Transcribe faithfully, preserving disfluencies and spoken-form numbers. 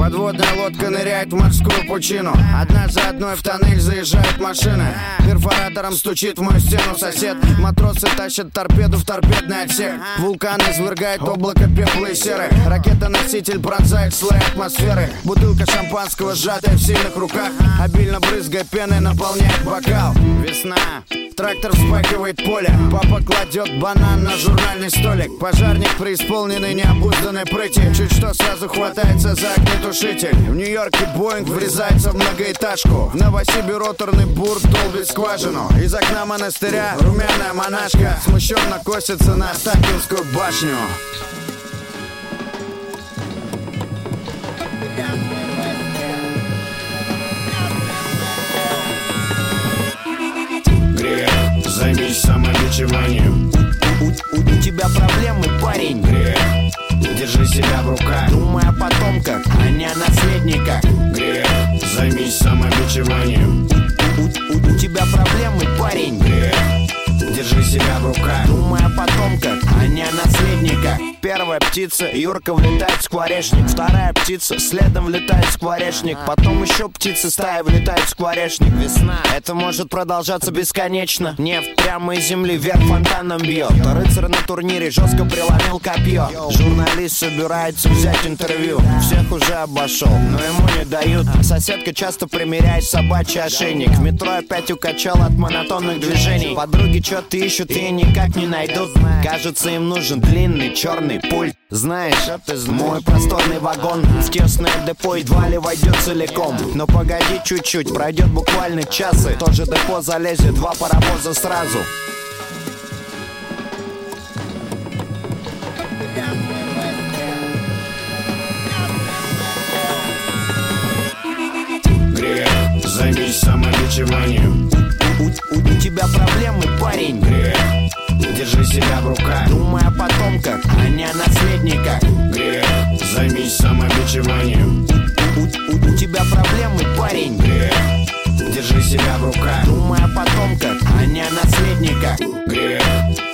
Подводная лодка ныряет в морскую пучину. Одна за одной в тоннель заезжают машины. Перфоратором стучит в мою стену сосед. Матросы тащат торпеду в торпедный отсек. Вулкан извергает облако пепла и серы. Ракета-носитель пронзает слои атмосферы. Бутылка шампанского, сжатая в сильных руках, обильно брызгая пеной, наполняет бокал. Весна, трактор вспахивает поле. Папа кладет банан на журнальный столик. Пожарник, преисполненный необузданной прыти, чуть что сразу хватается за огнетушитель. В Нью-Йорке Боинг врезается в многоэтажку. В Новосибе роторный бур долбит скважину. Из окна монастыря румяная монашка смущенно косится на Останкинскую башню. Грех, займись самобичеванием. У, у, у тебя проблемы, парень. Грех, держи себя в руках. Думай о потомках, а не о наследниках. Грех, займись самобичеванием. У, у, у тебя проблемы, парень. Грех, держи себя в руках. Думай о потомках, а не о наследниках. Первая птица, Юрка влетает в скворечник. Вторая птица, следом влетает в скворечник. Потом еще птицы стая влетает в скворечник. Весна, это может продолжаться бесконечно. Нефть прямо из земли вверх фонтаном бьет. Рыцарь на турнире жестко преломил копье. Журналист собирается взять интервью. Всех уже обошел, но ему не дают. Соседка часто примеряет собачий ошейник. В метро опять укачал от монотонных движений. Подруги что-то ищут и никак не найдут. Кажется, им нужен длинный черный пульт. Знаешь, мой просторный вагон в тесное депо едва ли войдет целиком. Но погоди чуть-чуть, пройдет буквально час, и в то же депо залезет два паровоза сразу. Грех, займись самобичеванием. У, у, у тебя проблемы, парень. Грех, держи себя в руках. Думай о потомках, а не о наследниках. Грех, займись самобичеванием. У, у, у тебя проблемы, парень. Грех, держи себя в руках. Думай о потомках, а не о наследниках. Грех,